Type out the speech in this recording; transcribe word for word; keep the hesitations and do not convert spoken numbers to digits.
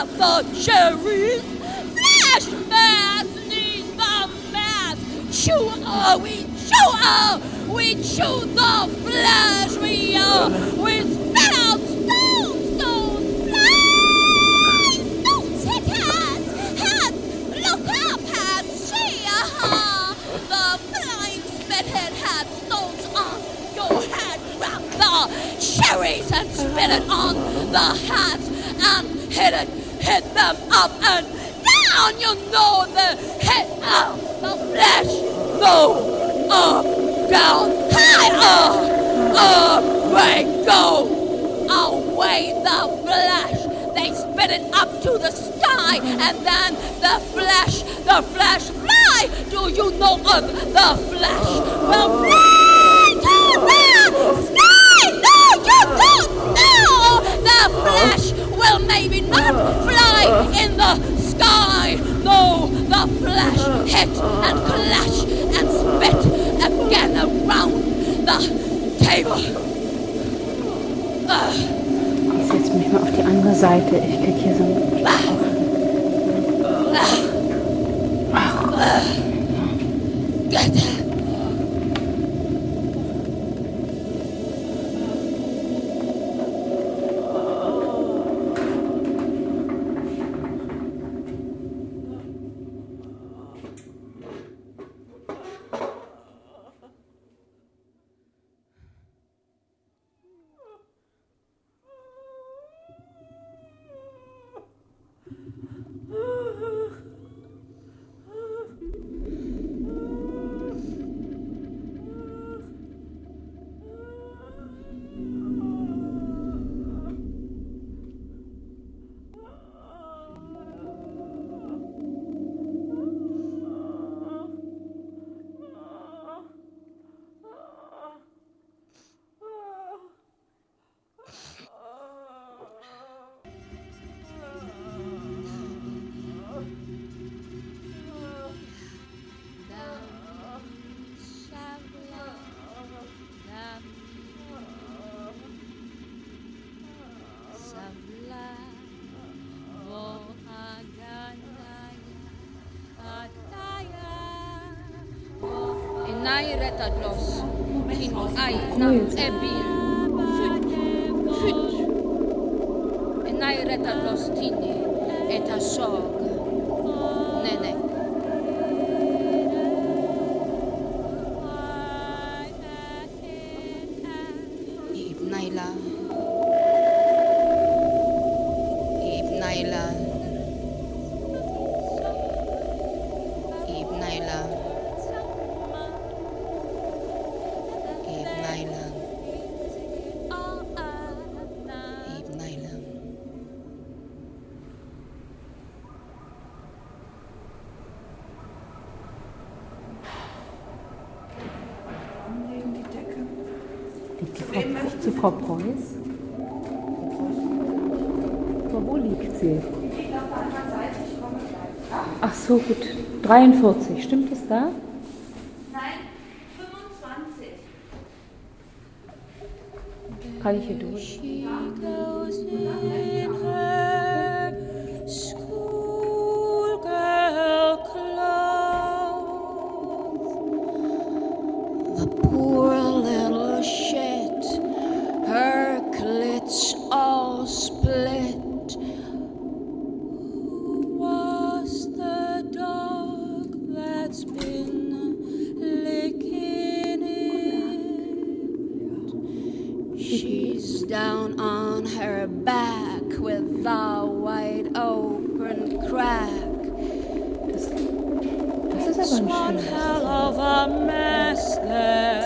have the cherries. Flash mass needs the mass. Chew, uh, we chew, uh, we chew the flesh. We, uh, we spit out stones, stones, flies, stones, hit heads, heads, look up, heads, see, uh-huh. The flying spit-head had stones on your head. Grab the cherries and spit it on the hats and hit it, hit them up and down. You know the hit out the flesh. Go up, down, high up, away go. Away the flesh. They spit it up to the sky and then the flesh, the flesh fly. Do you know of the flesh? Well, fly to the sky. No, you don't know. The flesh will maybe not fly in the sky. No, the flesh hit and clash and spit again around the table. Uh. Ich setze mich mal auf die andere Seite. Ich krieg hier so ein... Ach. Retadlos, in ai na ebil, fut, fut. En ai retadlos tini, et a sog, nenek. Ibnaila, Ibnaila, Ibnaila. Zu Frau Preuß? Wo liegt sie? Ach so, gut. dreiundvierzig, stimmt es da? Nein, fünfundzwanzig. Kann ich hier durch? The poor little shit, her clit's all split. Who was the dog that's been licking it? She's down on her back with the wide open crack. Das ist aber ein One schönes. hell of a mess there.